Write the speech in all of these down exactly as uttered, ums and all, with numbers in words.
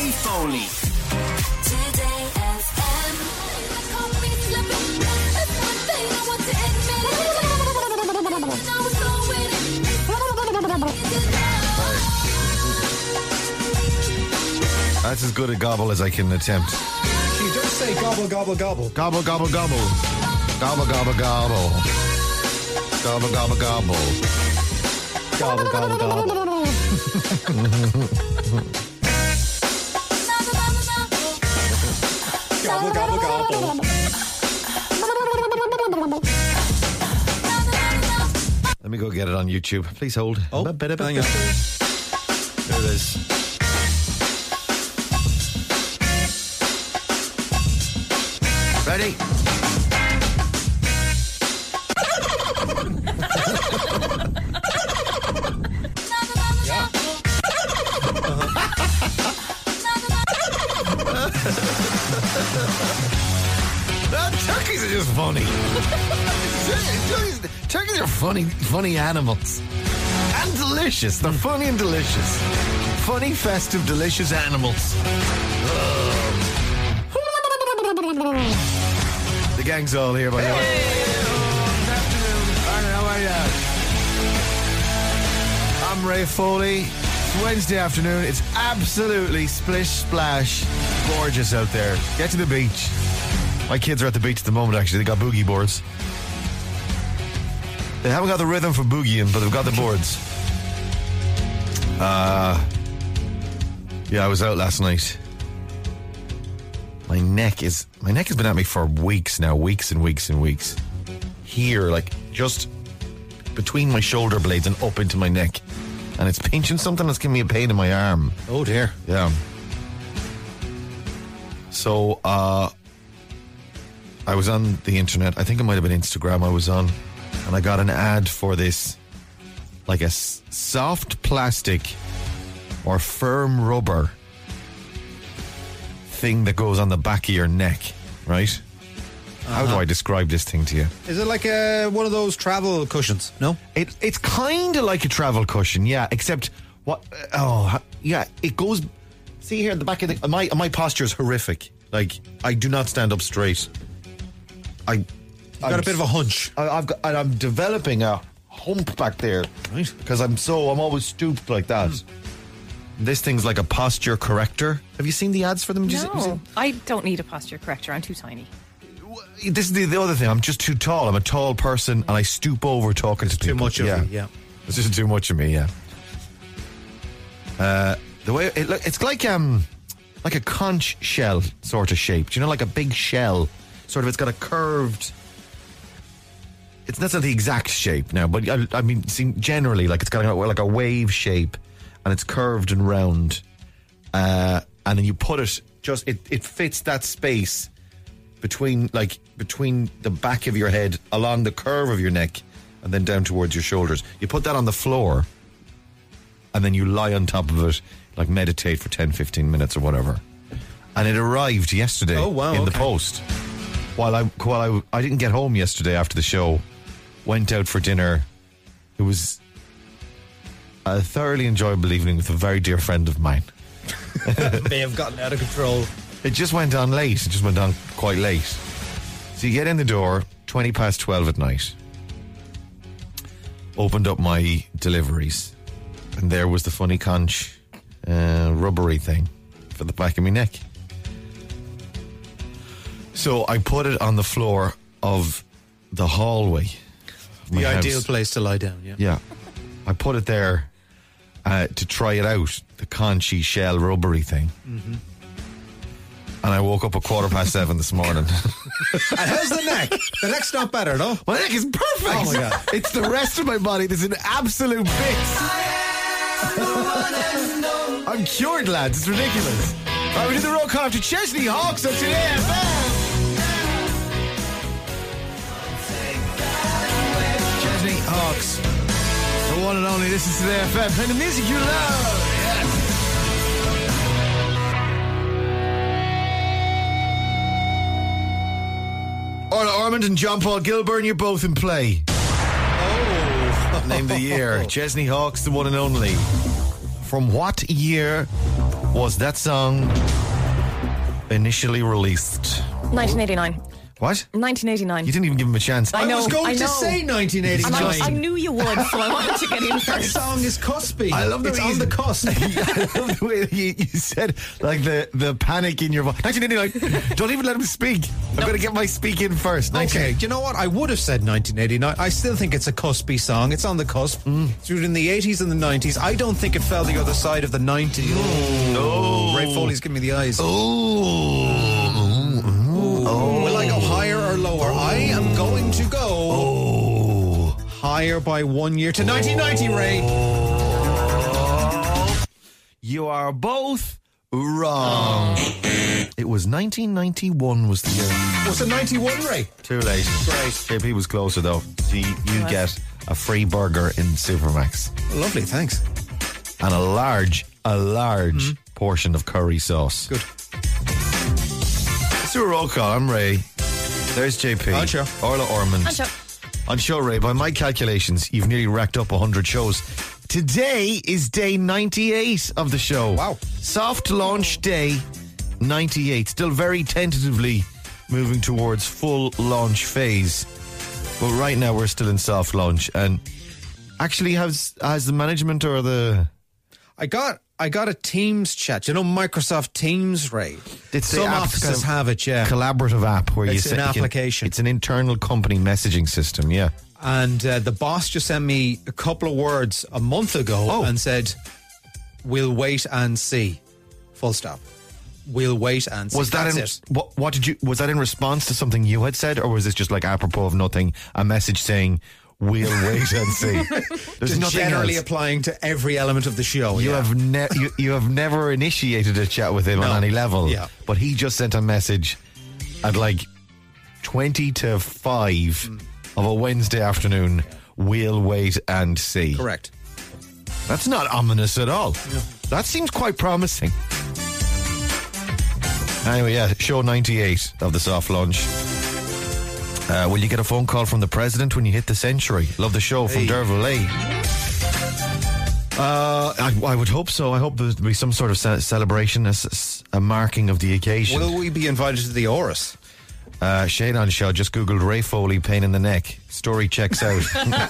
Ray Foley. Today F M. That's as good a gobble as I can attempt. You just say gobble, gobble, gobble. Gobble, gobble, gobble. Gobble, gobble, gobble. Gobble, gobble, gobble. Gobble, gobble, gobble. Gobble, gobble, gobble. Let me go get it on YouTube. Please hold. Oh, a bit of hang it. on. There it is. Ready? Yeah. No, turkeys are just funny. turkeys, turkeys are funny, funny animals. And delicious. They're funny and delicious. Funny, festive, delicious animals. The gang's all here, by the way. Good afternoon. How are you? I'm Ray Foley. It's Wednesday afternoon. It's absolutely splish splash gorgeous out there. Get to the beach. My kids are at the beach at the moment, actually. They got boogie boards. They haven't got the rhythm for boogieing, but they've got the boards. Uh, yeah, I was out last night. My neck is... My neck has been at me for weeks now. Weeks and weeks and weeks. Here, like, just between my shoulder blades and up into my neck. And it's pinching something that's giving me a pain in my arm. Oh, dear. Yeah. So, uh... I was on the internet. I think it might have been Instagram I was on. And I got an ad for this, like a s- soft plastic or firm rubber thing that goes on the back of your neck, right? Uh-huh. How do I describe this thing to you? Is it like a, one of those travel cushions? No? It It's kind of like a travel cushion, yeah, except, what? oh, yeah, it goes, see here at the back of the, my, my posture is horrific. Like, I do not stand up straight. I... You've got I'm, a bit of a hunch. I, I've got, and I'm developing a hump back there, right? Because I'm so I'm always stooped like that. Mm. This thing's like a posture corrector. Have you seen the ads for them? No, you see, you I don't need a posture corrector. I'm too tiny. This is the, the other thing. I'm just too tall. I'm a tall person, and I stoop over talking it's to people. Too much of yeah. me. Yeah, it's just too much of me. Yeah. Uh, the way it look, it's like um, like a conch shell sort of shape. Do you know, like a big shell? Sort of. It's got a curved. It's that's not the exact shape now, but I, I mean, see, generally, like it's got a, like a wave shape, and it's curved and round, uh, and then you put it just it, it fits that space between like between the back of your head along the curve of your neck, and then down towards your shoulders. You put that on the floor, and then you lie on top of it, like meditate for ten, fifteen minutes or whatever. And it arrived yesterday. Oh, wow, in okay. the post. While I while I I didn't get home yesterday after the show. Went out for dinner. It was a thoroughly enjoyable evening with a very dear friend of mine. May have gotten out of control. It just went on late. It just went on quite late. So you get in the door, twenty past twelve at night. Opened up my deliveries. And there was the funny conch uh, rubbery thing for the back of my neck. So I put it on the floor of the hallway. The house. ideal place to lie down, yeah. Yeah. I put it there uh, to try it out, the conchy shell rubbery thing. Mm-hmm. And I woke up at quarter past seven this morning. And how's the neck? The neck's not better, no? My neck is perfect. Oh, my God. It's the rest of my body that's in absolute bits. I'm cured, lads. It's ridiculous. All right, we do the roll call after Chesney Hawks on Today F M. Hawks, the one and only. This is Today F M, playing the music you love. Yes. Orla Ormond and John Paul Gilbert, you're both in play. Oh, name of the year. Chesney Hawks, the one and only. From what year was that song initially released? nineteen eighty-nine. What? nineteen eighty-nine. You didn't even give him a chance. I know. I was going I to know. say nineteen And I, eighty-nine. I knew you would, so I wanted to get in That first. song is cuspy. I love the It's way on you- the cusp. I love the way you, you said, like, the, the panic in your voice. nineteen eighty-nine. Don't even let him speak. I'm going to get my speak in first. Okay, do you know what? I would have said nineteen eighty-nine. I still think it's a cuspy song. It's on the cusp. It's in the eighties and the nineties. I don't think it fell the other side of the nineties. No. Ray Foley's giving me the eyes. Oh. Will I go higher or lower? I am going to go Oh. higher by one year to nineteen ninety, Ray. You are both wrong. It was nineteen ninety-one was the year. Was it ninety-one, Ray? Too late. Great. J P was closer though. So you, you get a free burger in Supermax Lovely, thanks. and a large, a large portion of curry sauce. Good. Let's do a roll call. I'm Ray. There's J P. On show. Orla Ormond. And so, On show, Ray, by my calculations, you've nearly racked up one hundred shows. Today is day ninety-eight of the show. Wow. Soft launch day ninety-eight. Still very tentatively moving towards full launch phase. But right now we're still in soft launch. And actually, has, has the management or the... I got I got a Teams chat. You know Microsoft Teams, Ray? It's the Some app offices kind of have it, yeah. collaborative app where It's you an say- you can- application. It's an internal company messaging system, yeah. And uh, the boss just sent me a couple of words a month ago Oh. and said, "We'll wait and see." Full stop. We'll wait and see. Was that That's in, it. what? What did you? Was that in response to something you had said, or was this just like apropos of nothing? A message saying, "We'll wait and see." There's Just nothing generally else. applying to every element of the show. You yeah. have ne- you, you have never initiated a chat with him No. on any level. Yeah. But he just sent a message at like twenty to five Mm. of a Wednesday afternoon. We'll wait and see. Correct. That's not ominous at all. That seems quite promising. Anyway, yeah, show ninety-eight of the soft launch. Uh, will you get a phone call from the president when you hit the century? Love the show from Hey. Derval, eh? Uh, I, I would hope so. I hope there'll be some sort of ce- celebration, a, s- a marking of the occasion. Will we be invited to the Oris? Uh, Shane on show just googled Ray Foley pain in the neck. Story checks out.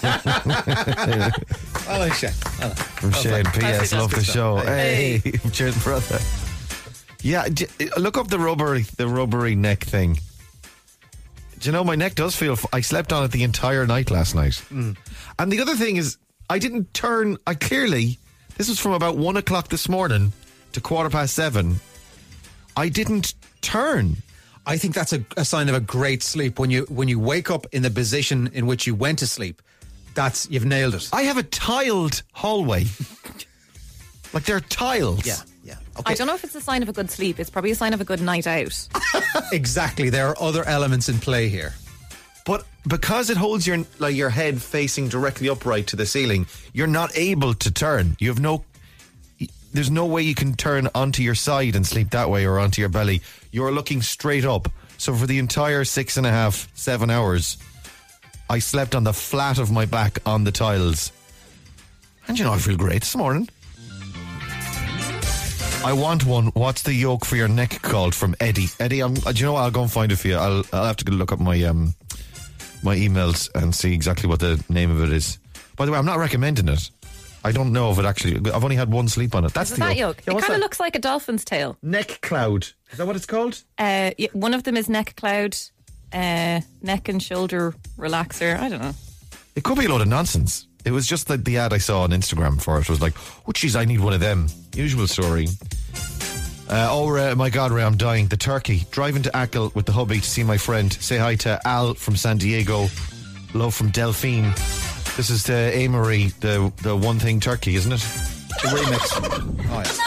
I like Shane. From Shane. P S. Love the show. Hey, cheers, brother. Yeah, d- look up the rubbery, the rubbery neck thing. Do you know my neck does feel? F- I slept on it the entire night last night. And the other thing is, I didn't turn. I clearly, this was from about one o'clock this morning to quarter past seven. I didn't turn. I think that's a, a sign of a great sleep. When you when you wake up in the position in which you went to sleep, that's you've nailed it. I have a tiled hallway. Like they're tiles. yeah. I don't know if it's a sign of a good sleep. It's probably a sign of a good night out. Exactly. There are other elements in play here. But because it holds your like your head facing directly upright to the ceiling, you're not able to turn. You have no there's no way you can turn onto your side and sleep that way or onto your belly. You're looking straight up. So for the entire six and a half, seven hours, I slept on the flat of my back on the tiles. And you know, I feel great this morning. I want one. What's the yoke for your neck called? From Eddie. Eddie, I'm, do you know what? I'll go and find it for you. I'll, I'll have to look up my um my emails and see exactly what the name of it is. By the way, I'm not recommending it. I don't know if it actually. I've only had one sleep on it. That's Is the that yoke. yoke? Yeah, It what's kind of that? looks like a dolphin's tail. Neck cloud. Is that what it's called? Uh, yeah, one of them is neck cloud, uh, neck and shoulder relaxer. I don't know. It could be a load of nonsense. It was just like the ad I saw on Instagram for it was like, oh, geez, I need one of them. Usual story. Uh, oh, uh, my God, Ray, I'm dying. The turkey. Driving to Ackle with the hubby to see my friend. Say hi to Al from San Diego. Love from Delphine. This is the Amory, the the one thing turkey, isn't it? The remix.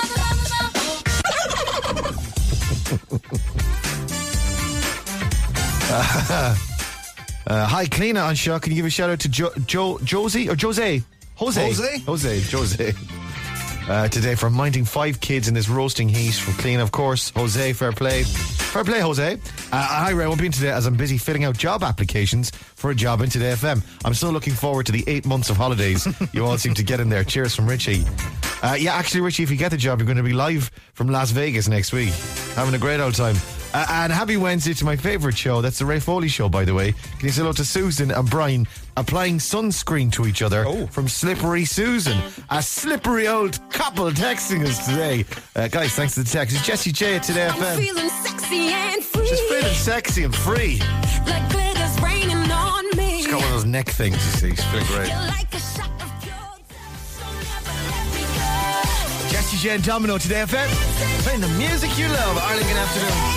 Oh, yeah. Uh, hi, Cleena on show. Can you give a shout out to jo- jo- Josie or Jose? Jose. Jose? Jose. Jose. Uh, today for minding five kids in this roasting heat from Clean, of course. Jose, fair play. Fair play, Jose. Uh, hi, Ray. I won't be in today as I'm busy filling out job applications for a job in Today F M. I'm still looking forward to the eight months of holidays you all seem to get in there. Cheers from Richie. Uh, yeah, actually, Richie, if you get the job, you're going to be live from Las Vegas next week. Having a great old time. Uh, and happy Wednesday to my favourite show. That's the Ray Foley Show, by the way. Can you say hello to Susan and Brian applying sunscreen to each other Oh. from Slippery Susan? A slippery old couple texting us today. Uh, guys, thanks to the text. It's Jessie J at Today F I'm M. feeling sexy and free. Just feeling sexy and free. Like glitter's raining on me. She's got one of those neck things, you see. She's feeling great. You're like a shot of pure love, so never let me go. Jessie J and Domino Today F M. Playing the music you love. Arlington Afternoon.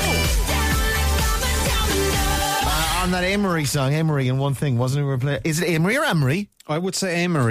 Uh, on that Amory song, Amory and One Thing, wasn't it? We were playing. Is it Amory or Amory? I would say Amory.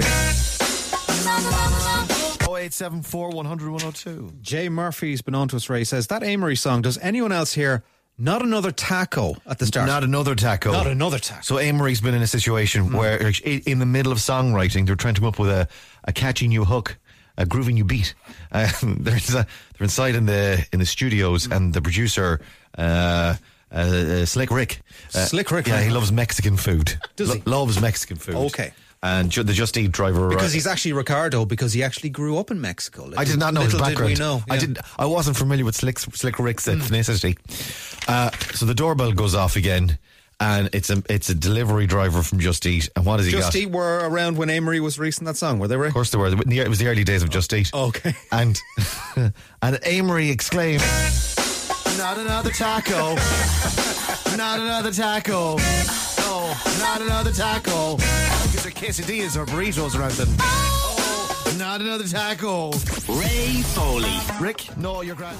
oh eight seven four, one hundred, one oh two. Jay Murphy's been on to us, Ray. He says, that Amory song, does anyone else hear not another taco at the start? Not another taco. Not another taco. So Amory's been in a situation Hmm. where, like, i- in the middle of songwriting, they're trying to come up with a, a catchy new hook, a groovy new beat. Uh, there's a, they're inside in the in the studios, Hmm. and the producer, uh, uh, uh, Slick Rick. Uh, Slick Rick, Yeah, huh? he loves Mexican food. Does he? Loves Mexican food. Okay. And ju- the Just Eat driver. Because uh, he's actually Ricardo, because he actually grew up in Mexico. I did not know his Little background. Did we know. I yeah. didn't. I wasn't familiar with Slick Slick Rick's ethnicity. Uh, so the doorbell goes off again, and it's a it's a delivery driver from Just Eat. And what has he Just got? Eat were around when Amory was releasing that song, were they, Ray? Of course they were. It was the early days of Just Eat. Okay. And and Amory exclaimed, "Not another taco! Not another taco! No, not another taco!" Because there are quesadillas or burritos around them. Oh, not another taco! Ray Foley. Rick, no, you're grand.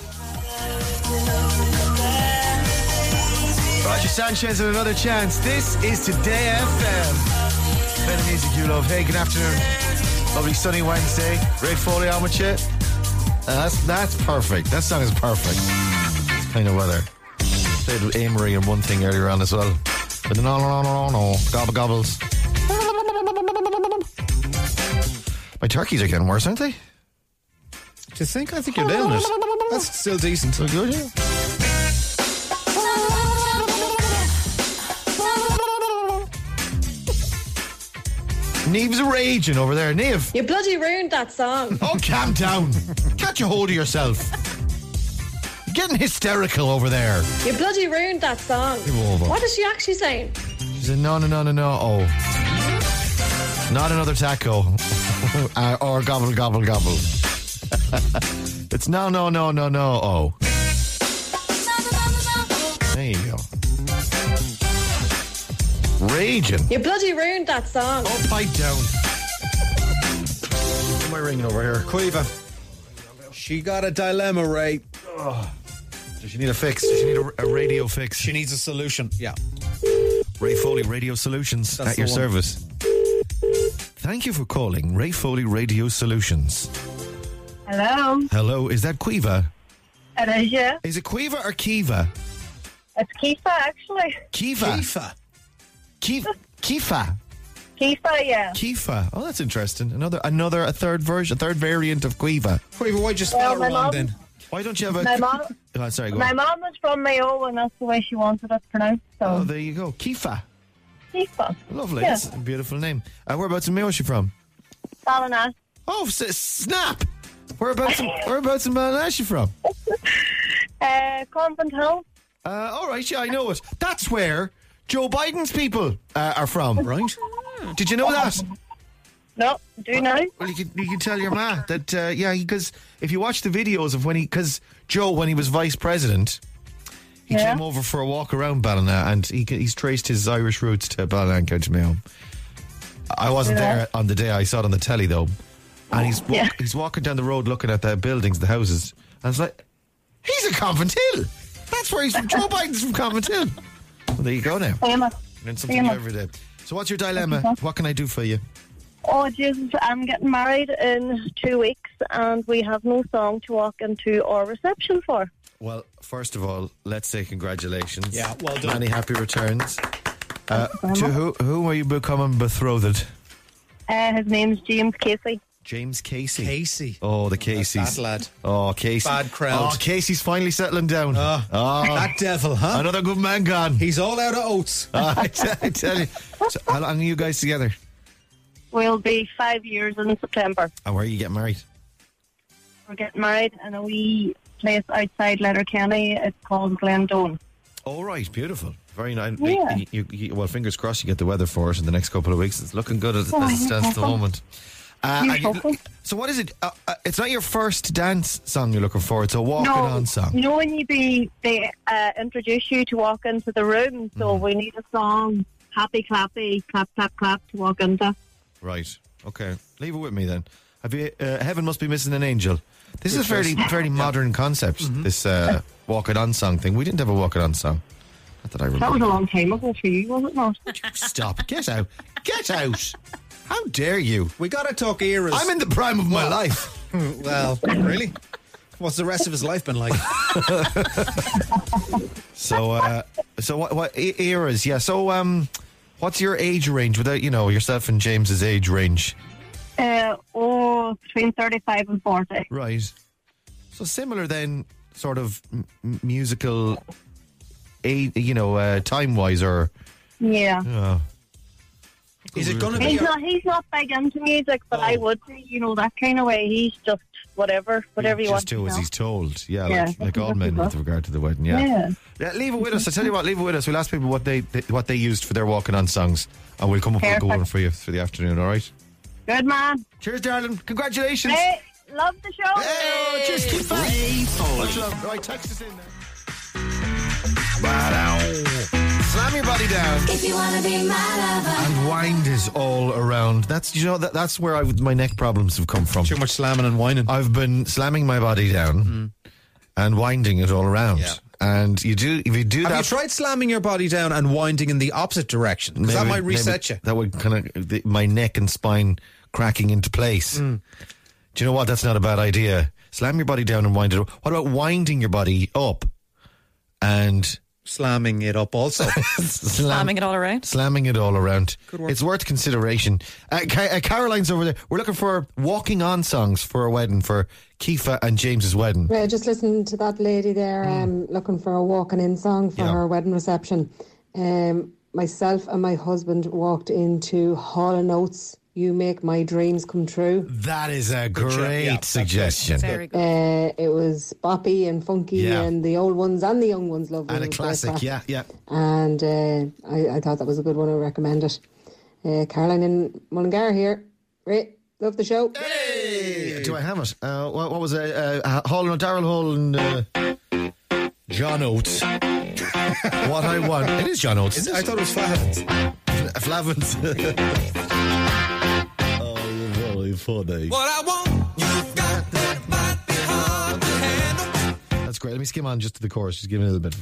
Roger Sanchez and another chance. This is Today F M. Play the music you love. Hey, good afternoon. Lovely sunny Wednesday. Ray Foley on with you. Uh, that's that's perfect. That song is perfect. It's kind of weather. Played with Amory and One Thing earlier on as well. But no, no, no, no, no. Gobble gobbles. My turkeys are getting worse, aren't they? Do you think? I think you're doing it. That's still decent. So good, yeah. Neve's raging over there. Neve. You bloody ruined that song. Oh, calm down. Catch a hold of yourself. You're getting hysterical over there. You bloody ruined that song. Give over. What is she actually saying? She said, no, no, no, no, no. Oh. Not another taco. uh, or gobble, gobble, gobble. It's no, no, no, no, no. Oh. There you go. Raging. You bloody ruined that song. Oh, pipe down. What am I ringing over here? Quiva. She got a dilemma, Ray. Does she need a fix? Does she need a, a radio fix? She needs a solution. Yeah. Ray Foley Radio Solutions That's at the your one. service. Thank you for calling Ray Foley Radio Solutions. Hello, Hello, is that Quiva? it is, yeah. Is it Quiva or Kiva? It's Kifa, actually. Kiva. Kifa. Kiva. Kifa. Kifa, yeah. Kifa. Oh, that's interesting. Another, another, a third version, a third variant of Quiva. Quiva, why'd you Well, spell my it wrong mum- then? Why don't you have a? My mom, Oh, sorry, go my on. mom was from Mayo, and that's the way she wanted it pronounced. Oh, So there you go. Kifa. Kifa, Lovely. Yeah. That's a beautiful name. Uh, whereabouts in Mayo is she from? Ballina. Oh, s- snap. Whereabouts in, whereabouts in Ballina is she from? Uh, Convent Hill. Uh, all right, yeah, I know it. That's where Joe Biden's people uh, are from, right? Did you know that? No, do now. Well, you can, you can tell your ma that, uh, yeah, because if you watch the videos of when he, because Joe, when he was vice president, he Yeah. came over for a walk around Ballina, and he, he's traced his Irish roots to Ballina and County Mayo. I wasn't Yeah. there on the day. I saw it on the telly, though. And he's, walk, Yeah. he's walking down the road looking at the buildings, the houses, and it's like, he's a Convent Hill. That's where he's from. Joe Biden's from Convent Hill. Well, there you go now. Famous. Learn something new Famous. every day. So what's your dilemma? What can I do for you? Oh, Jesus, I'm getting married in two weeks, and we have no song to walk into our reception for. Well, first of all, let's say congratulations. Yeah, well done. Many happy returns. Uh, to who, who are you becoming betrothed? Uh, his name's James Casey. James Casey. Casey. Oh, the Caseys. That lad. Oh, Casey. Bad crowd. Oh, Casey's finally settling down. Oh, Oh, that devil, huh? another good man gone. He's all out of oats. Oh, I, tell, I tell you. So how long are you guys together? We'll be five years in September. And where are you getting married? we're getting married in a wee place outside Letterkenny. It's called Glendone. All right, beautiful. Very nice. Yeah. You, you, you, well, fingers crossed you get the weather for it in the next couple of weeks. It's looking good as, Oh, as it stands at the you're moment. Uh, You're and you- welcome. so what is it? Uh, uh, it's not your first dance song you're looking for. It's a walking on song. You know when you be they uh, introduce you to walk into the room, so Mm-hmm. we need a song, happy clappy, clap clap clap to walk into. Right. Okay. Leave it with me then. Have you? Uh, Heaven Must Be Missing an Angel. This is a fairly fairly modern concept. Mm-hmm. This uh, walk it on song thing. We didn't have a walk it on song. Not that I remember. That was a long time ago for you, was it not? Stop. Get out. Get out. How dare you? We got to talk eras. I'm in the prime of my life. Well, really? What's the rest of his life been like? So, uh, so what, what e- eras? Yeah. So, um, what's your age range? Without you know yourself and James's age range, Uh, oh, between thirty-five and forty. right? So similar then, sort of m- m- musical, a you know, uh, time wise, or Yeah. uh, Is it going to be? He's not. He's not big into music, but I would be. You know that kind of way. He's just whatever, whatever you want. just do you as know. he's told. Yeah, Yeah, like, like all that's men what with regard to the wedding. Yeah. Yeah. Yeah, leave it with us. I tell you what, leave it with us. We'll ask people what they, they what they used for their walking on songs, and we'll come up with a good Perfect. one for you for the afternoon. All right. Good man. Cheers, darling. Congratulations. Hey, love the show. Hey, cheers, keep fast. Ray Foley. Much love. Right, text us in there. Ba-dow. Slam your body down. If you wanna be my lover. And wind is all around. That's you know that that's where I, my neck problems have come from. Too much slamming and whining. I've been slamming my body down and winding it all around. Yeah. And you do if you do Have that. you tried slamming your body down and winding in the opposite direction? Because that maybe- might reset maybe you. That would kind of the, my neck and spine cracking into place. Mm. Do you know what? That's not a bad idea. Slam your body down and wind it up. What about winding your body up and Slamming it up also. slam, Slamming it all around. slamming it all around? Good work. It's worth consideration. Uh, Ca- uh, Caroline's over there. We're looking for walking on songs for a wedding for Kifa and James's wedding. Yeah, just listening to that lady there, um, looking for a walking in song for Yeah. her wedding reception. Um, myself and my husband walked into Hall and Oates. You make my dreams come true. That is a job. great Yeah, that's suggestion. Very good. Uh, it was boppy and funky, Yeah. and the old ones and the young ones loved it. And a It was great classic, crack. yeah, yeah. And uh, I, I thought that was a good one. I recommend it. Uh, Caroline in Mullingar here. Great, love the show. Hey, do I have it? Uh, what, what was it? Uh, Hall and Daryl Hall and uh, John Oates. What I want. It is John Oates. I thought it was Flavins. Flavins. Oh, you're really funny. What I want, you got that might be hard to handle. That's great. Let me skim on just to the chorus. Just give me a little bit.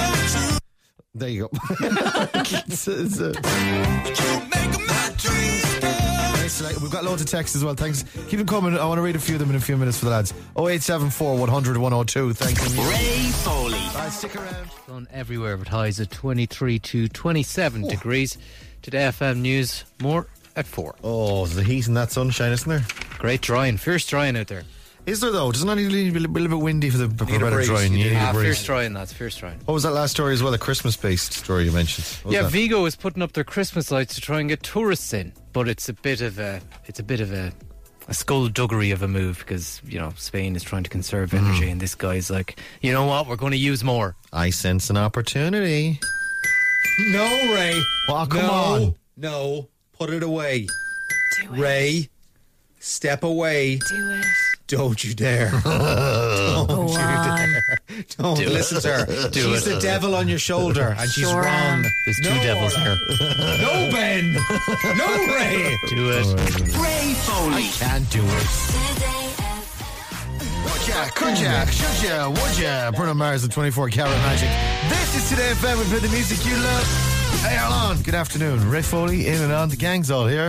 There you go. It's, it's, uh, You make my dreams come. nice. Like, we've got loads of texts as well. Thanks. Keep them coming. I want to read a few of them in a few minutes for the lads. oh eight seven four, one hundred, one oh two. Thank you. Ray Foley. Right, stick around. Sun everywhere, but highs at twenty-three to twenty-seven degrees. Today F M News, more at four. Oh, there's the heat and that sunshine, isn't there? Great drying, fierce drying out there. Is there though? Doesn't it need to be a little bit windy for the for Need a better breeze. drying? You You do. need a Ah, breeze. fierce drying, that's fierce drying. What was that last story as well? A Christmas-based story you mentioned. What was Yeah, that? Vigo is putting up their Christmas lights to try and get tourists in, but it's a bit of a, it's a bit of a, a skullduggery of a move because you know Spain is trying to conserve Mm-hmm. energy, and this guy's like, you know what, we're going to use more. I sense an opportunity. No, Ray. Oh, come no, on. No, put it away. Do it. Ray, step away. Do it. Don't you dare. Don't Go you on. dare. Don't listen to her. Do she's it. the devil on your shoulder, and she's Sure wrong. am. There's two No, devils Orla. here. No, Ben. No, Ray. Do it. Ray Foley. Can't do it. Would ya? Could ya? Should ya? Would ya? Bruno Mars and twenty-four Karat Magic. This is Today F M. We play the music you love. Hey, Alan. Good afternoon. Ray Foley in and on. The gang's all here.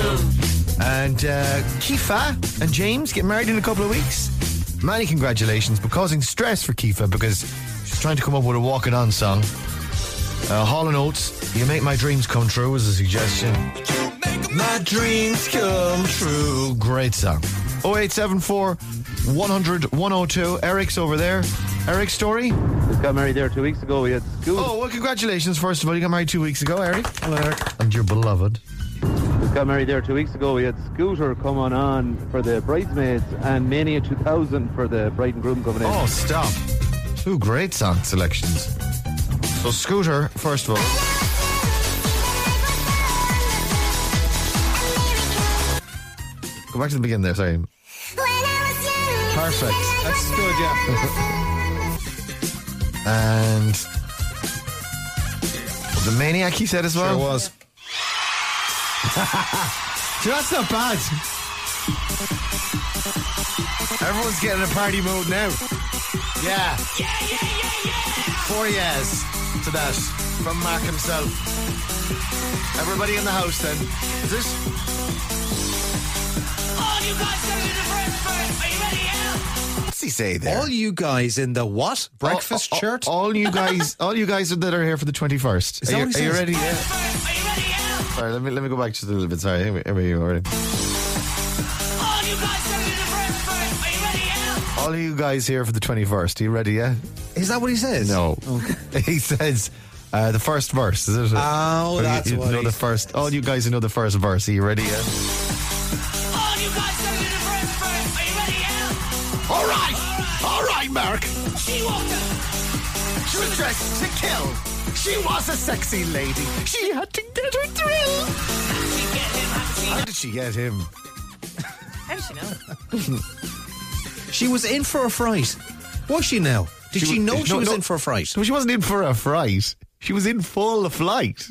And uh, Kifa and James get married in a couple of weeks. Many congratulations, but causing stress for Kifa because she's trying to come up with a walking on song. Uh, Hall and Oates, You Make My Dreams Come True was a suggestion. My dreams come true. Great song. oh eight seven four, one hundred, one oh two. Eric's over there. Eric's story? Just got married there two weeks ago. We had school. Oh, well, congratulations, first of all. You got married two weeks ago, Eric. Hello, Eric. And your beloved. Just got married there two weeks ago. We had Scooter coming on for the bridesmaids and Mania two thousand for the bride and groom coming in. Oh, stop. Two great song selections. So, Scooter, first of all. Go back to the beginning there, sorry. Perfect. That's good, yeah. And the Maniac, he said as well. Sure was. So that's not bad. Everyone's getting a party mode now. Yeah. Yeah, yeah, yeah, yeah. Four years to that from Mark himself. Everybody in the house then. Is this? All you guys are in the first verse. Are you ready, Al? What's he say there? All you guys in the what? Breakfast all, all, shirt? All you guys, all you guys that are here for the twenty-first. Is Are, that you, what are he you says? ready? Yeah. Are you ready, Al? Sorry, let me let me go back just a little bit. Sorry, here we go. Already. All you guys are in the first verse. Are you ready, Al? All you guys here for the twenty-first. Are you ready? Yeah. Is that what he says? No. He says uh, the first verse. Is it? Oh, Or that's you, you what know he the says. first. All you guys who know the first verse. Are you ready? Yeah. All you guys are in the first verse. Are you ready, Al? All right, all right, Mark. She walked up. She was dressed to kill. She was a sexy lady. She had to get her thrill. She get him. Have seen How did she get him? How does she know? She was in for a fright. Was she now? Did She she, was- know she no, was no. in for a fright? So she wasn't in for a fright. She was in full flight.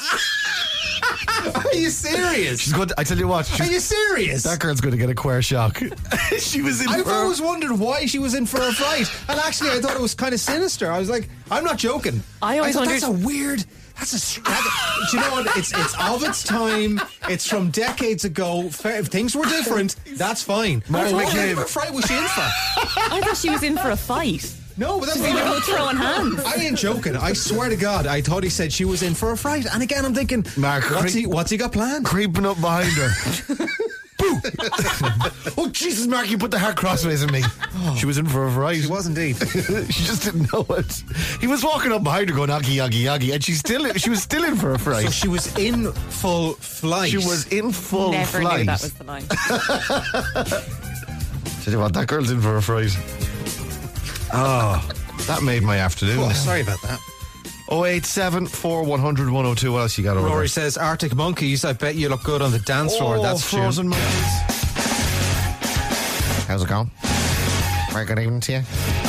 Are you serious? She's going to, I tell you what. Are She's, you serious? that girl's going to get a queer shock. She was in I've for always wondered why she was in for a fright. And actually, I thought it was kind of sinister. I was like, I'm not joking. I always thought wondered- that's a weird. That's a. str- that- do you know what? It's it's of its time. It's from decades ago. Fair, if things were different, that's fine. Mark But what McCabe. kind of a fright was she in for? I thought she was in for a fight. No, but that's She's in what for throwing hands. I ain't joking. I swear to God, I thought he said she was in for a fright. And again, I'm thinking, Mark, what's cre- he what's he got planned? creeping up behind her. Boo! Oh, Jesus, Mark, you put the heart crossways in me. She was in for a fright. She was indeed. She just didn't know it. He was walking up behind her going, Aggie, Aggie, Aggie, and she's still, she was still in for a fright. So she was in full flight. She was in full Never flight. knew that was the line. Tell you what, that girl's in for a fright. Oh, that made my afternoon. Oh, sorry about that. oh eight seven, four one hundred, one oh two. What else you got over Rory there? says, Arctic Monkeys, I bet you look good on the dance floor. Oh, That's true. Frozen Monkeys. How's it going? Very good evening to you.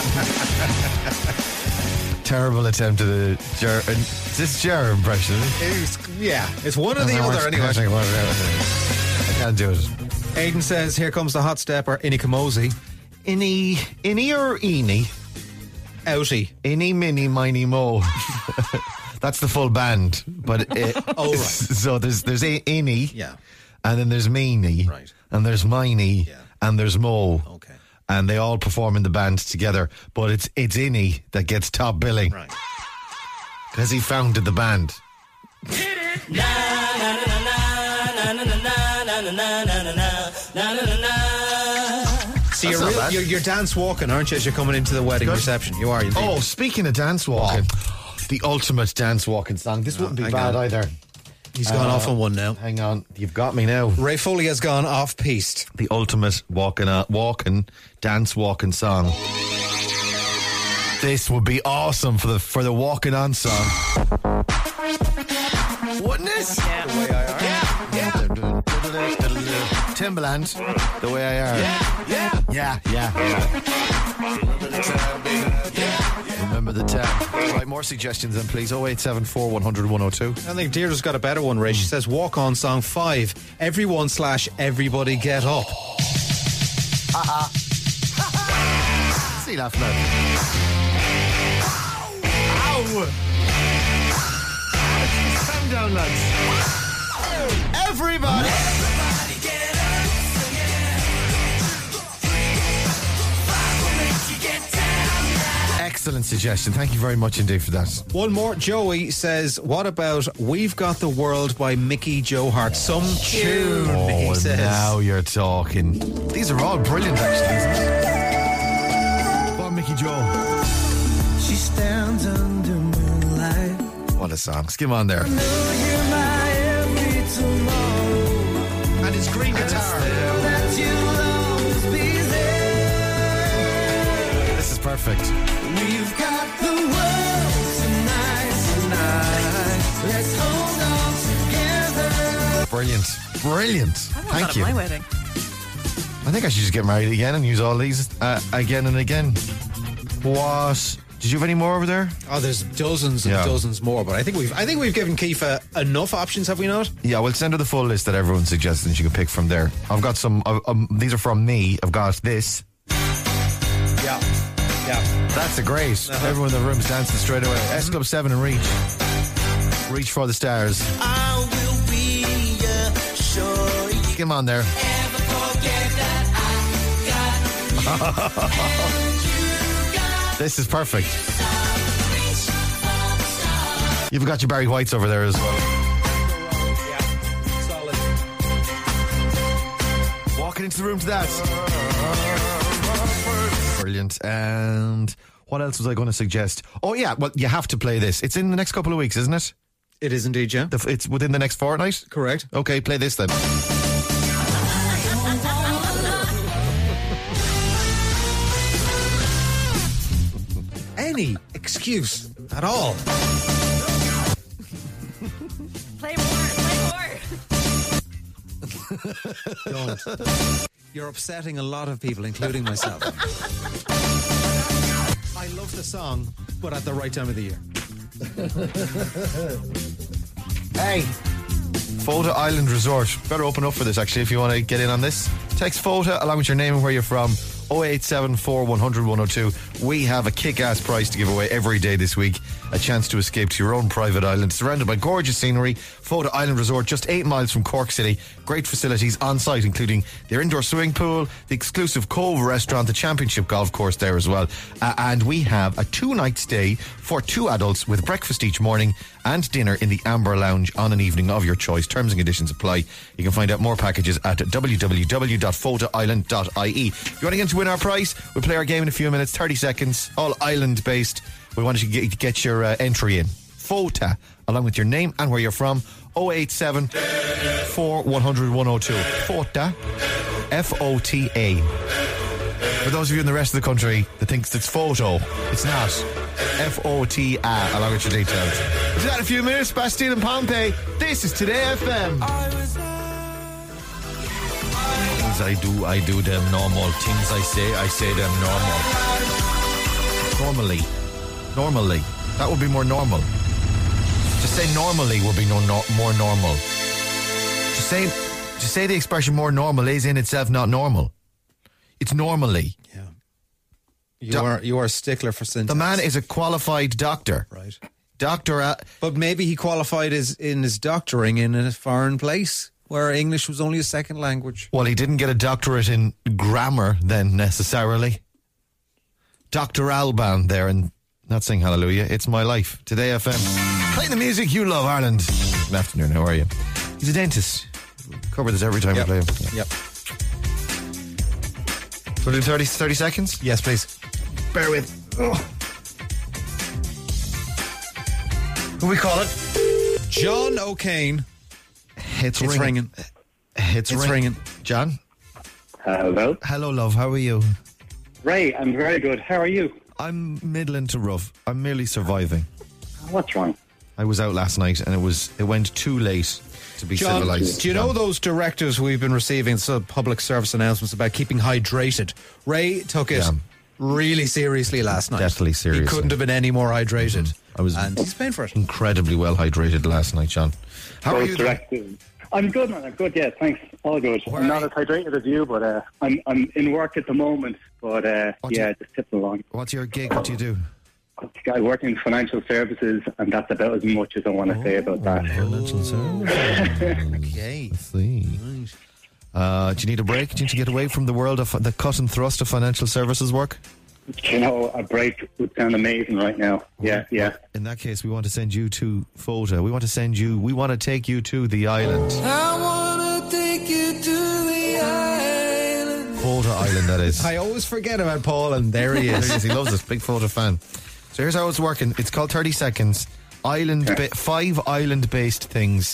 Terrible attempt at a Ger. Is this Ger impression? Is it? It's- yeah, it's one or the other anyway. I can't do it. Aidan says, here comes the hot stepper, Inikamosi. Innie, Innie or Eenie? Outie. Innie, Minnie, Miney, Mo. That's the full band. But it, Oh, right. So there's there's a Innie. Yeah. And then there's Meanie. Right. And there's Miney. Yeah. And there's Mo. Okay. And they all perform in the band together. But it's it's Innie that gets top billing. Right. Because he founded the band. So you're, not real, bad. you're, you're dance walking, aren't you, as you're coming into the wedding Good. reception? You are, indeed. Oh, speaking of dance walking, the ultimate dance walking song. This wouldn't be hang bad on. either. He's gone Uh, off on one now. Hang on, you've got me now. Ray Foley has gone off piste. The ultimate walking, uh, walking, dance walking song. This would be awesome for the for the walking on song. Wouldn't it? Yeah. The way I are. Yeah, yeah. Timbaland, the way I are. Yeah, yeah, yeah, yeah. Remember the time. Right, more suggestions then, please. oh eight seven four, one hundred, one oh two. I think Deirdre's got a better one, Ray. She says, walk on song five. Everyone slash everybody get up. See that, man. Ow! Calm down, lads. Everybody! Excellent suggestion. Thank you very much indeed for that. One more. Joey says, what about We've Got the World by Mickey Joe Hart? Some tune, he Oh, says. now you're talking. These are all brilliant, actually, isn't it? Go on, Mickey Joe. She stands under moonlight. What a song. Skim on there. Know you're my every tomorrow. Extreme guitar. This is perfect. We've got the world tonight, tonight. Let's hold on together. Brilliant. Brilliant. I want Thank that you. at my wedding. I think I should just get married again and use all these uh, again and again. What? Did you have any more over there? Oh, there's dozens and Yeah. dozens more, but I think we've I think we've given Kifa enough options, have we not? Yeah, we'll send her the full list that everyone suggested and she can pick from there. I've got some, uh, um, these are from me. I've got this. Yeah. Yeah. That's a great. Uh-huh. Everyone in the room's dancing straight away. S Club seven and Reach. Reach for the stars. I will be a sure you Get him on there. never forget that I got This is perfect. You've got your Barry Whites over there as well. Yeah. Solid. Walking into the room to that. Brilliant. And what else was I going to suggest? Oh, yeah. Well, you have to play this. It's in the next couple of weeks, isn't it? It is indeed, yeah. The, it's within the next fortnight? Correct. Okay, play this then. Any excuse at all. Play more, play more. Don't. You're upsetting a lot of people, including myself. I love the song, but at the right time of the year. Hey. Fota Island Resort. Better open up for this, actually, if you want to get in on this. Text Fota along with your name and where you're from. oh eight seven four, one hundred, one oh two. We have a kick-ass prize to give away every day this week. A chance to escape to your own private island, surrounded by gorgeous scenery. Fota Island Resort, just eight miles from Cork City. Great facilities on site, including their indoor swimming pool, the exclusive Cove restaurant, the championship golf course there as well. Uh, and we have a two-night stay for two adults with breakfast each morning and dinner in the Amber Lounge on an evening of your choice. Terms and conditions apply. You can find out more packages at w w w dot fota island dot i e. If you want to get to win our prize, we'll play our game in a few minutes, thirty seconds, all island based. We want you to get, get your uh, entry in. Fota, along with your name and where you're from. oh eight seven four, one hundred, one oh two. Fota, F O T A. For those of you in the rest of the country that thinks it's photo, it's not. F O T A, along with your details. We'll do that in a few minutes. Bastille and Pompey. This is Today F M. Things I do, I do them normal. Things I say, I say them normal. Normally. Normally. That would be more normal. To say normally would be no, no, more normal. To say, to say the expression more normal is in itself not normal. It's normally. Yeah. You Do- are you are a stickler for syntax. The man is a qualified doctor. Right. Doctor at... But maybe he qualified his, in his doctoring in a foreign place where English was only a second language. Well, he didn't get a doctorate in grammar then, necessarily. Doctor Alban there, and not sing hallelujah. It's my life. Today F M. Play the music you love, Ireland. Good afternoon, how are you? He's a dentist. We cover this every time Yep. we play him. Yeah. Yep. So we'll do thirty, thirty seconds? Yes, please. Bear with. Oh. What do we call it? John O'Kane. It's, It's ringing. It's, It's ring- ringing. John? Hello. Hello, love. How are you? Ray, I'm very good. How are you? I'm middling to rough. I'm merely surviving. What's wrong? I was out last night and it was it went too late to be John, civilized. do you know those directives we've been receiving, so public service announcements about keeping hydrated? Ray took it Yeah. really seriously last night. Deathly seriously. He couldn't have been any more hydrated. I was and he's paying for it. incredibly well hydrated last night, John. How are Those you? directives. I'm good, man. I'm good. Yeah, thanks. All good. Where I'm are not as hydrated as you, but uh, I'm I'm in work at the moment. But uh, What's yeah, your- just tipping along. What's your gig? What do you do? I work in financial services, and that's about as much as I want to say about that. Financial services. Okay. Let's see. Uh, do you need a break? Do you need to get away from the world of the cut and thrust of financial services work? You know, a break would sound amazing right now. Yeah, yeah. In that case, we want to send you to Fota. We want to send you. We want to take you to the island. I wanna take you to the island. Fota Island, that is. I always forget about Paul, and there he There is. he is. He loves us. Big Fota fan. So here's how it's working. It's called thirty seconds. Island, ba- five island-based things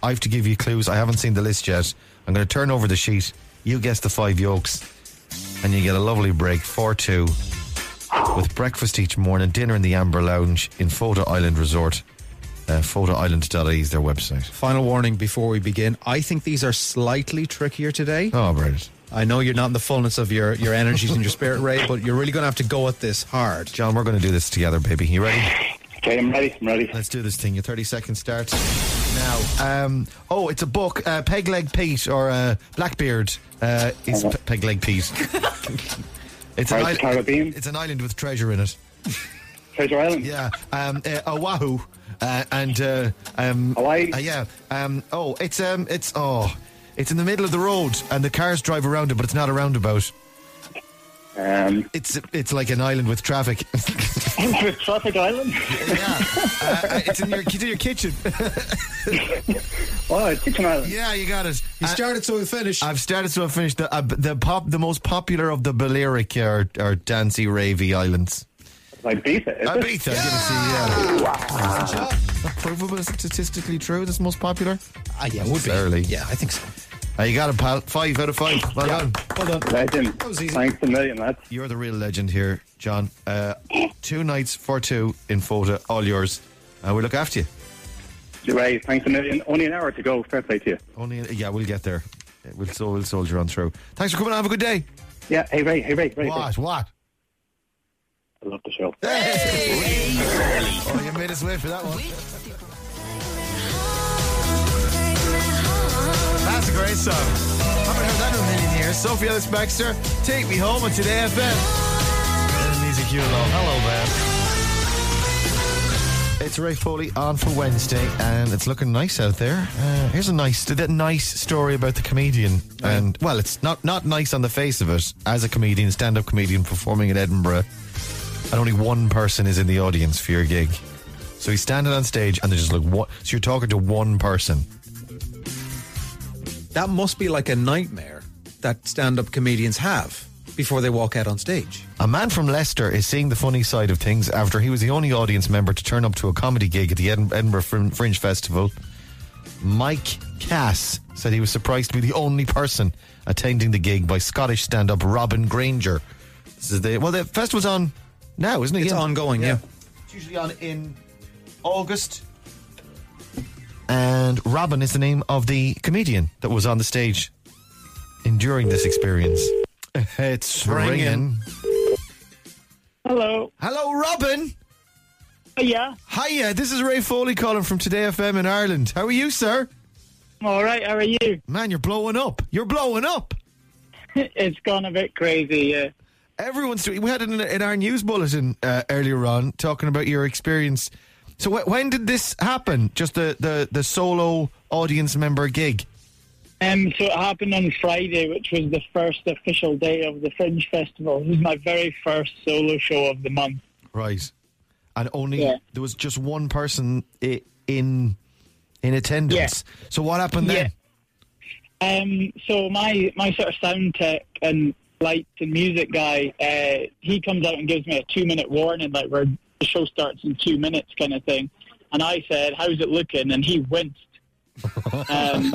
I have to give you clues. I haven't seen the list yet. I'm going to turn over the sheet. You guess the five yolks, and you get a lovely break, four two, with breakfast each morning, dinner in the Amber Lounge in Photo Island Resort. Uh, photo island dot I E is their website. Final warning before we begin. I think these are slightly trickier today. Oh, right. I know you're not in the fullness of your, your energies and your spirit, Ray, but you're really going to have to go at this hard. John, we're going to do this together, baby. You ready? Okay, I'm ready. I'm ready. Let's do this thing. Your thirty seconds start now. Um, oh, it's a book. Uh, Peg Leg Pete or uh, Blackbeard. Uh, it's Pe- Peg Leg Pete. It's an, Pirates of the island, Caribbean. it's an island with treasure in it. Treasure Island. Yeah. Um, uh, Oahu. Uh, and uh, um, Hawaii. Uh, yeah. Um, oh, it's um, it's oh, it's in the middle of the road, and the cars drive around it, but it's not a roundabout. Um, It's it's like an island with traffic. Traffic Island. Yeah. Uh, it's in your it's in your kitchen. Oh, it's Kitchen Island. Yeah, you got it. You Uh, started, so we finished. I've started, so I've finished. The uh, the pop, the most popular of the Balearic or, or Dancy Ravy Islands. Like Ibiza, is it? Ibiza, I'm gonna see. Yeah. Wow. Not provable, is it statistically true? This most popular. Ah, yeah, would be. Early. Yeah, I think so. Uh, you got it, pal. Five out of five. Well done. Well done. Legend. That was easy. Thanks a million, lads. You're the real legend here, John. Uh, two nights for two in Photo, all yours. Uh, we look after you. Ray, thanks a million. Only an hour to go. Fair play to you. Only, yeah, we'll get there. We'll, so we'll soldier on through. Thanks for coming on. Have a good day. Yeah. Hey, Ray. Hey, Ray. Ray, Ray. What? What? I love the show. Hey! Oh, you made us wait for that one. That's a great song. I haven't heard that in a million years. Sophie Ellis Baxter, Take Me Home on Today F M. And music you love. Hello there. It's Ray Foley on for Wednesday, and it's looking nice out there. Uh, here's a nice, a nice story about the comedian, and well, it's not not nice on the face of it. As a comedian, stand-up comedian performing in Edinburgh, and only one person is in the audience for your gig. So he's standing on stage, and they're just like, what? So you're talking to one person. That must be like a nightmare that stand-up comedians have before they walk out on stage. A man from Leicester is seeing the funny side of things after he was the only audience member to turn up to a comedy gig at the Edinburgh Fringe Festival. Mike Cass said he was surprised to be the only person attending the gig by Scottish stand-up Robin Granger. This is the, well, the festival's on now, isn't it? It's Yeah. ongoing, yeah. It's usually on in August. And Robin is the name of the comedian that was on the stage enduring this experience. It's Ringing. ringing. Hello. Hello, Robin. Yeah. Hiya, this is Ray Foley calling from Today F M in Ireland. How are you, sir? All right. How are you? Man, you're blowing up. You're blowing up. It's gone a bit crazy. Yeah. Everyone's doing. We had it in, in our news bulletin uh, earlier on talking about your experience. So wh- when did this happen? Just the, the, the solo audience member gig? Um, so it happened on Friday, which was the first official day of the Fringe Festival. It was my very first solo show of the month. Right. And only Yeah. there was just one person I- in in attendance. Yeah. So what happened then? Yeah. Um, so my, my sort of sound tech and lights and music guy, uh, he comes out and gives me a two-minute warning, like where the show starts in two minutes kind of thing. And I said, how's it looking? And he winced. um,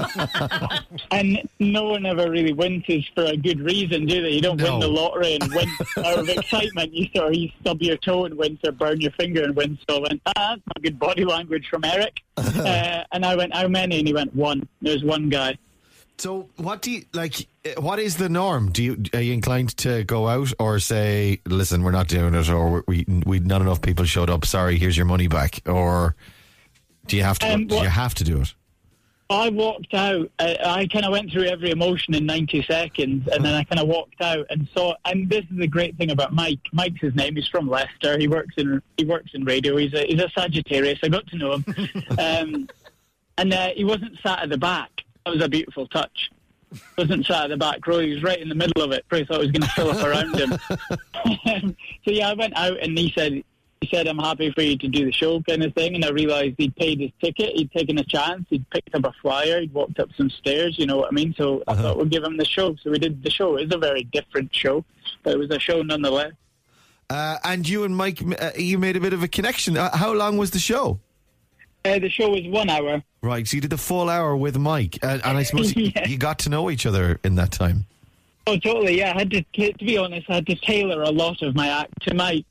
and no one ever really winces for a good reason, do they? You don't No. win the lottery and win out of excitement. You sort of you stub your toe and wince, or burn your finger and wince. So I went, ah, that's not good body language from Eric. uh, and I went, how many? And he went, one. There's one guy. So what do you like? uh, What is the norm? Do you are you inclined to go out or say, listen, we're not doing it, or we we not enough people showed up. Sorry, here's your money back, or do you have to? Um, do you what- have to do it? I walked out. I, I kind of went through every emotion in ninety seconds, and then I kind of walked out and saw. And this is the great thing about Mike. Mike's his name. He's from Leicester. He works in he works in radio. He's a he's a Sagittarius. I got to know him, um, and uh, he wasn't sat at the back. That was a beautiful touch. He wasn't sat at the back row. He was right in the middle of it. Probably thought I was going to fill up around him. Um, so yeah, I went out, and he said. He said, I'm happy for you to do the show kind of thing. And I realised he'd paid his ticket. He'd taken a chance. He'd picked up a flyer. He'd walked up some stairs, you know what I mean? So I thought we'd give him the show. So we did the show. It was a very different show, but it was a show nonetheless. Uh, and you and Mike, uh, you made a bit of a connection. Uh, how long was the show? Uh, the show was one hour. Right, so you did the full hour with Mike, and, and I suppose you, Yeah. you got to know each other in that time. Oh, totally. Yeah, I had to. To be honest, I had to tailor a lot of my act to Mike.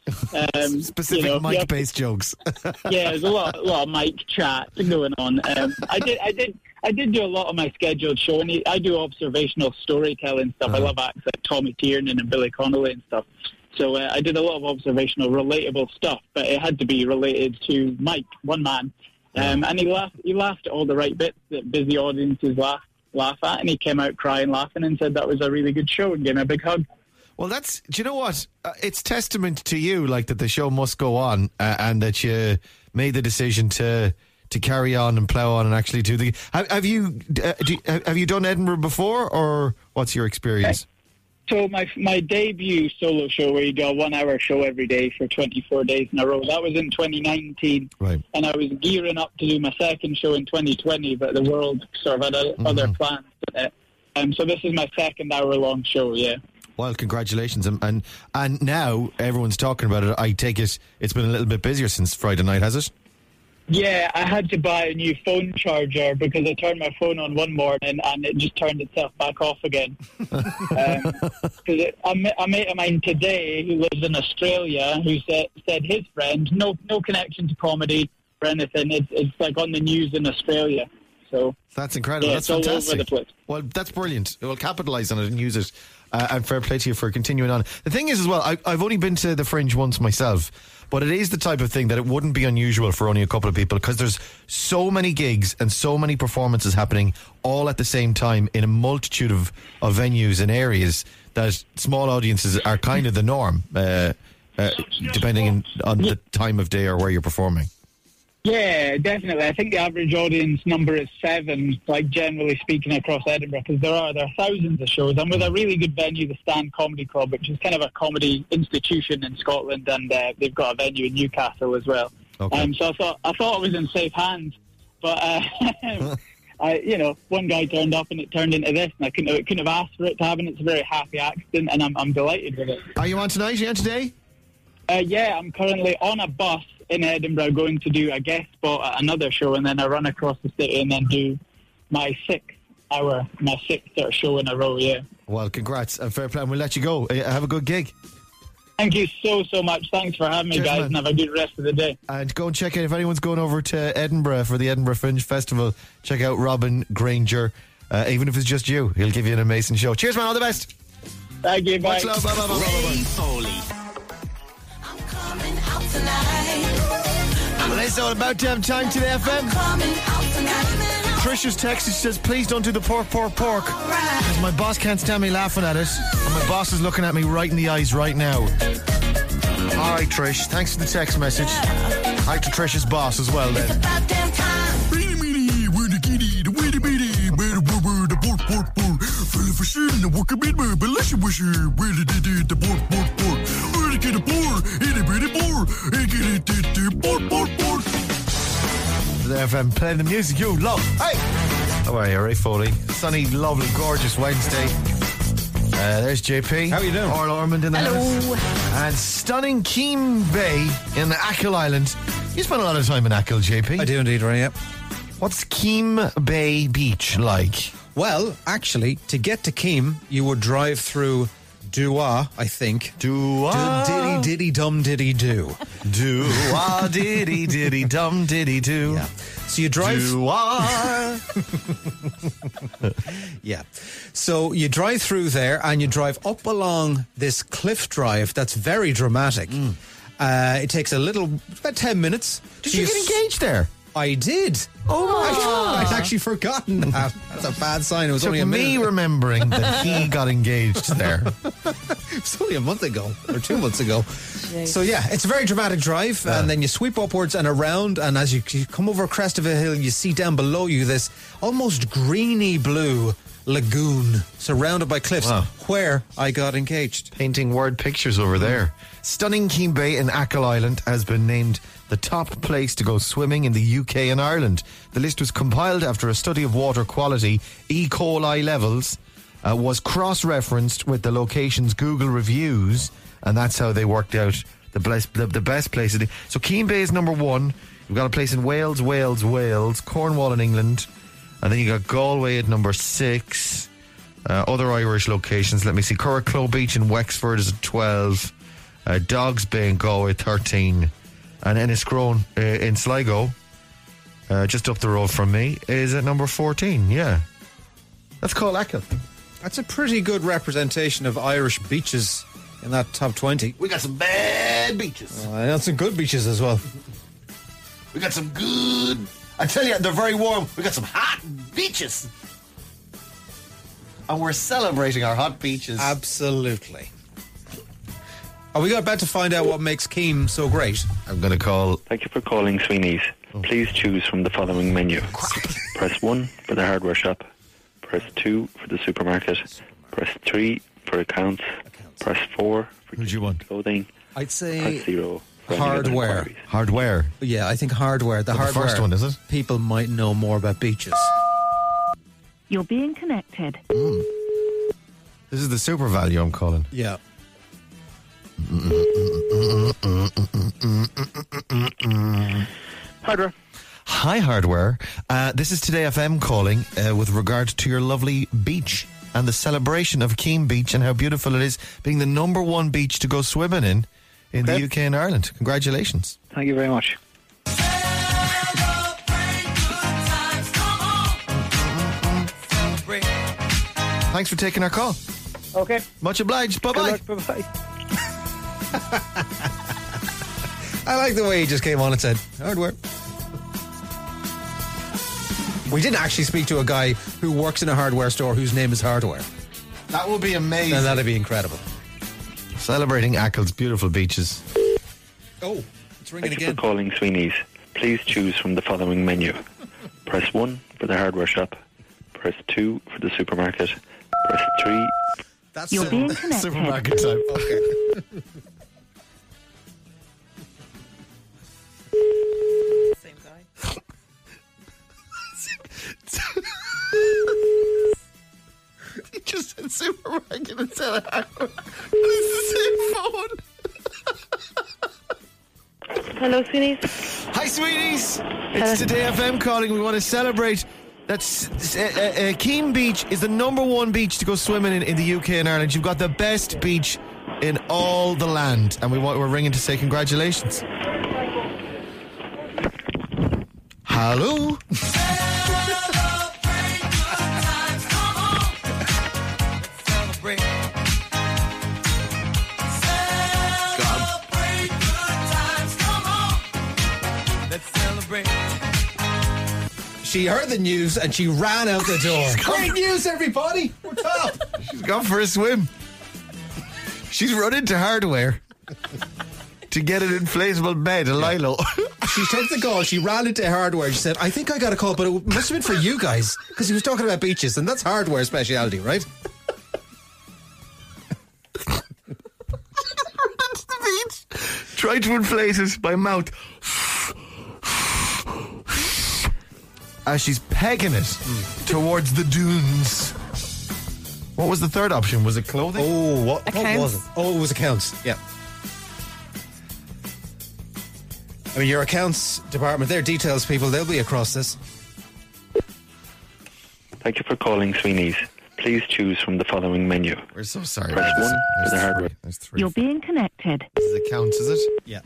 Um, Specific you know, yeah, Mike-based jokes. yeah, there's a lot, a lot of Mike chat going on. Um, I did, I did, I did do a lot of my scheduled show, and I do observational storytelling stuff. I love acts like Tommy Tiernan and Billy Connolly and stuff. So uh, I did a lot of observational, relatable stuff, but it had to be related to Mike, one man, um, and he laughed. He laughed at all the right bits that busy audiences laugh laugh at, and he came out crying, laughing, and said that was a really good show, and gave me a big hug. Well, that's, do you know what? Uh, it's testament to you, like, that the show must go on uh, and that you made the decision to to carry on and plough on and actually do the. Have, have you uh, do, have you done Edinburgh before, or what's your experience? So my my debut solo show, where you do a one-hour show every day for twenty-four days in a row, that was in twenty nineteen. Right. And I was gearing up to do my second show in twenty twenty, but the world sort of had a, Mm-hmm. other plans. Uh, Um, so this is my second hour-long show, yeah. Well, congratulations. And, and and now everyone's talking about it. I take it it's been a little bit busier since Friday night, has it? Yeah, I had to buy a new phone charger because I turned my phone on one morning and it just turned itself back off again. um, 'cause it, a, ma- a mate of mine today who lives in Australia who said said his friend, no no connection to comedy or anything, it's, it's like on the news in Australia. So That's incredible. yeah, That's it's all fantastic. over the place. Well, that's brilliant. We'll capitalise on it and use it. Uh, and fair play to you for continuing on. The thing is, as well, I, I've only been to the Fringe once myself, but it is the type of thing that it wouldn't be unusual for only a couple of people because there's so many gigs and so many performances happening all at the same time in a multitude of, of venues and areas that small audiences are kind of the norm, uh, uh, depending on, on the time of day or where you're performing. Yeah, definitely. I think the average audience number is seven, like generally speaking, across Edinburgh, because there are there are thousands of shows. And with a really good venue, the Stand Comedy Club, which is kind of a comedy institution in Scotland, and uh, they've got a venue in Newcastle as well. Okay. Um, so I thought I thought I was in safe hands, but uh, I, you know, one guy turned up and it turned into this, and I couldn't I couldn't have asked for it to happen. It's a very happy accident, and I'm I'm delighted with it. Are you on tonight? Are you on today? Uh, yeah, I'm currently on a bus in Edinburgh going to do a guest spot at another show, and then I run across the city and then do my sixth hour, my sixth sort of show in a row, yeah. Well, congrats. Uh, fair play. We'll let you go. Uh, have a good gig. Thank you so, so much. Thanks for having me, Cheers, guys, man. and have a good rest of the day. And go and check out, if anyone's going over to Edinburgh for the Edinburgh Fringe Festival, check out Robin Granger. Uh, even if it's just you, he'll give you an amazing show. Cheers, man. All the best. Thank you. Bye. Much love. Bye, bye, bye, bye, bye. Ray Foley. I'm coming out tonight. Well, it's all about damn time today, F M. Coming out tonight. Trisha's text, she says, please don't do the pork, pork, pork. Because my boss can't stand me laughing at it. And my boss is looking at me right in the eyes right now. All right, Trish. Thanks for the text message. Hi to Trisha's boss as well, then. About damn time. The F M playing the music you love. Hey! How are you, Ray Foley? Sunny, lovely, gorgeous Wednesday. Uh, there's J P. How you doing? Orl Ormond in the Hello. house. And stunning Keem Bay in Achill Island. You spent a lot of time in Achill, J P. I do indeed, Ray, yeah. What's Keem Bay Beach like? Well, actually, to get to Keem, you would drive through Dua, I think. Dua. Diddy diddy dum diddy do. Dua diddy diddy dum diddy do. Yeah. So you drive. Dua. Yeah. So you drive through there and you drive up along this cliff drive that's very dramatic. Uh, it takes a little, about ten minutes. Did So you get s- engaged there? I did. Oh my I'd actually forgotten that. That's a bad sign. It was Took only a me minute. remembering that he got engaged there. It was only a month ago or two months ago. So yeah, it's a very dramatic drive, and then you sweep upwards and around, and as you, you come over a crest of a hill, you see down below you this almost greeny blue lagoon surrounded by cliffs, Wow. where I got engaged. Painting word pictures over there. Stunning Keem Bay in Achill Island has been named the top place to go swimming in the U K and Ireland. The list was compiled after a study of water quality, E. coli levels, uh, was cross-referenced with the location's Google reviews, and that's how they worked out the best, the, the best place. So Keem Bay is number one. You've got a place in Wales, Wales, Wales, Cornwall in England, and then you got Galway at number six. Uh, other Irish locations, let me see. Curracloe Beach in Wexford is at twelve. Uh, Dogs Bay in Galway, thirteen. And Enniscrone uh, in Sligo, uh, just up the road from me, is at number fourteen. Yeah. That's called Achill. That's a pretty good representation of Irish beaches in that top twenty. We got some bad beaches. Uh, and some good beaches as well. We got some good... I tell you, they're very warm. We got some hot beaches. And we're celebrating our hot beaches. Absolutely. Are we about to find out what makes Keem so great? I'm going to call... Thank you for calling Sweeney's. Please choose from the following menu. Press one for the hardware shop. Press two for the supermarket. Press three for accounts. Press four for Who'd you want? clothing. I'd say Press zero for any other hardware. inquiries. Hardware. Yeah, I think hardware. The The hardware. first one, is it? People might know more about beaches. You're being connected. This is the super value I'm calling. Yeah. Hardware. Hi, Hardware. Uh, this is Today F M calling uh, with regard to your lovely beach and the celebration of Keem Beach and how beautiful it is, being the number one beach to go swimming in in Okay. the U K and Ireland. Congratulations. Thank you very much. Thanks for taking our call. Okay. Much obliged. Bye-bye. Bye bye. I like the way he just came on and said, hardware. We didn't actually speak to a guy who works in a hardware store whose name is Hardware. That would be amazing. And that'd be incredible. Celebrating Achill's beautiful beaches. Oh, it's ringing Thank you for again. calling Sweeney's. Please choose from the following menu. Press one for the hardware shop. Press two for the supermarket. Press three. That's You're it. being connected. Supermarket time. Okay. Same guy. He just said supermarket instead of Hardware. It's the same phone. Hello, Sweeney's. Hi, sweeties. It's Today F M calling. We want to celebrate that S- S- uh, uh, Keem Beach is the number one beach to go swimming in in the U K and Ireland. You've got the best beach in all the land, and we want, we're ringing to say congratulations. Hello? She heard the news and she ran out the door. Great news, everybody! We're top! She's gone for a swim. She's run into Hardware to get an inflatable bed, a Lilo. She took the call, she ran into Hardware. She said, I think I got a call, but it must have been for you guys. Because he was talking about beaches, and that's Hardware speciality, right? Tried to inflate it by mouth. As she's pegging it towards the dunes. What was the third option? Was it clothing? Oh, what, what Accounts. was it? Oh, it was accounts. Yeah. I mean, your accounts department, their details people, they'll be across this. Thank you for calling Sweeney's. Please choose from the following menu. We're so sorry. Press about this. one for the There's hardware. three. There's three. You're being connected. This is accounts, is it? Yeah.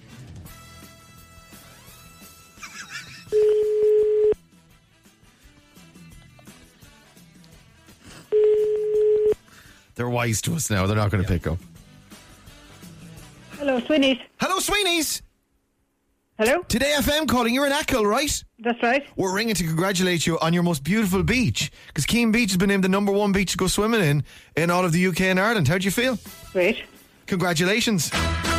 They're wise to us now. They're not going to pick up. Hello, Sweeney's. Hello, Sweeney's. Hello? Today F M calling. You're in Achill, right? That's right. We're ringing to congratulate you on your most beautiful beach. Because Keem Beach has been named the number one beach to go swimming in in all of the U K and Ireland. How do you feel? Great. Congratulations.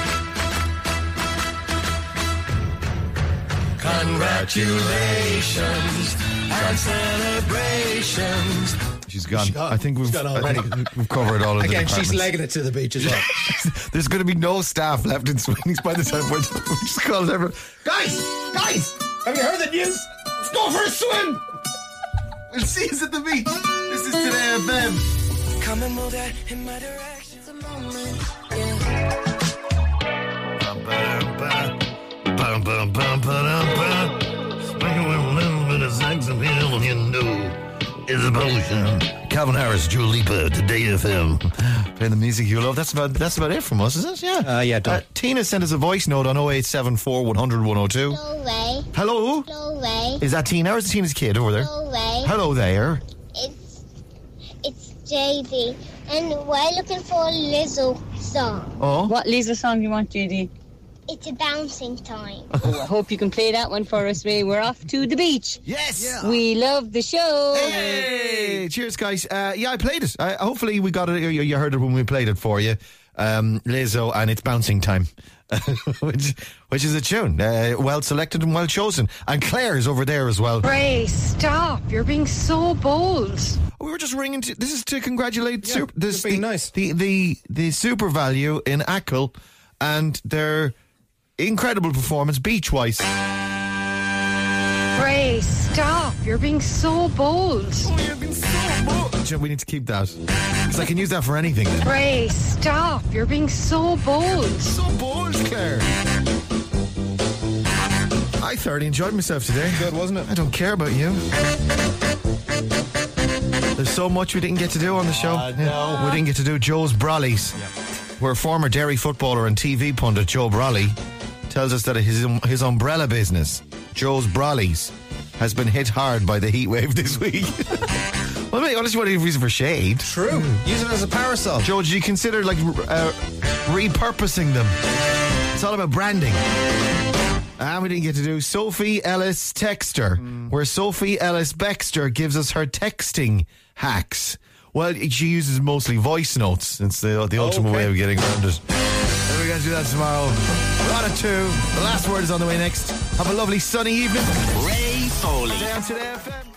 Congratulations and celebrations. She's gone. She's gone. I think we've, She's gone I already. think we've covered all of the Again, she's departments. legging it to the beach as well. There's going to be no staff left in Sweeney's by the time we're, we're just calling everyone. Guys! Guys! Have you heard the news? Let's go for a swim! We'll see you at the beach. This is Today F M. Come and move that in my direction. It's a moment, yeah. Bum, ba-dum, ba. Bum, bum, bum, ba-dum, ba. is about uh, Calvin Harris, Dua Lipa, Today F M. Playing the music you love. That's about that's about it from us, is it? Yeah. Uh, yeah, done. Uh, Tina sent us a voice note on oh eight seven four, one hundred, one oh two. Hello, Ray. Hello? Hello, Ray. Is that Tina or is it Tina's kid over there? Hello, Ray. Hello there. It's it's J D, and we're looking for a Lizzo song. Oh? What Lizzo song you want, J D? It's a bouncing time. Oh, I hope you can play that one for us, Ray. We're off to the beach. Yes. Yeah. We love the show. Hey, cheers, guys. Uh, yeah, I played it. Uh, hopefully, we got it. You, you heard it when we played it for you. Um, Lizzo, and it's bouncing time, which which is a tune. Uh, well selected and well chosen. And Claire's over there as well. Ray, stop! You're being so bold. We were just ringing. To, this is to congratulate. Yeah, super, this being the, nice. The the the Super Value in Achill and their incredible performance beach-wise. Ray, stop! You're being so bold. Oh, you're being so bold. We need to keep that because I can use that for anything. Ray, stop! You're being so bold. So bold, Claire. I thoroughly enjoyed myself today. Good, wasn't it? I don't care about you. There's so much we didn't get to do on the show. Uh, no. We didn't get to do Joe's Brollies. Yep. Where former Derry footballer and T V pundit Joe Brolly tells us that his his umbrella business, Joe's Brollies, has been hit hard by the heat wave this week. Well, mate, unless you want to use it for shade. True. Use it as a parasol. Joe, did you consider like uh, repurposing them? It's all about branding. And we didn't get to do Sophie Ellis Texter, mm. where Sophie Ellis Bexter gives us her texting hacks. Well, she uses mostly voice notes. It's the, the ultimate okay. way of getting around it. And we're going to do that tomorrow. One or two. The last word is on the way next. Have a lovely sunny evening. Ray Foley. Down to the F M.